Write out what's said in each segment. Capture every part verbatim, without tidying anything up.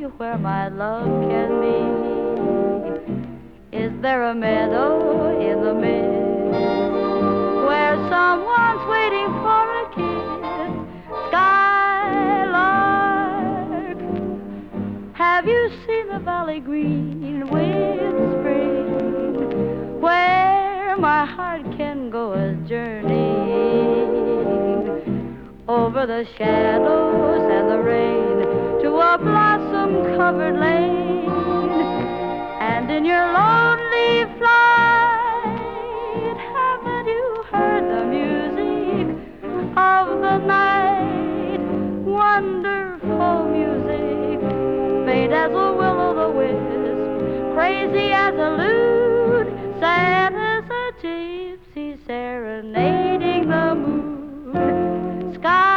where my love can be? Is there a meadow in the mist where someone's waiting for a kiss? Skylark, have you seen the valley green with spring, where my heart can go a journeying over the shadows and the rain to a blossom-covered lane? And in your lonely flight, haven't you heard the music of the night? Wonderful music, faint as a will-o'-the-wisp, crazy as a lute, sad as a gypsy serenading the moon.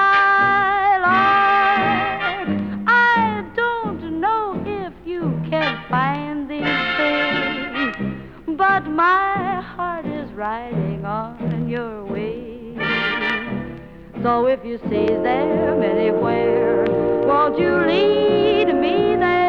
Skylark, I don't know if you can find these things, but my heart is riding on your wings. So if you see them anywhere, won't you lead me there?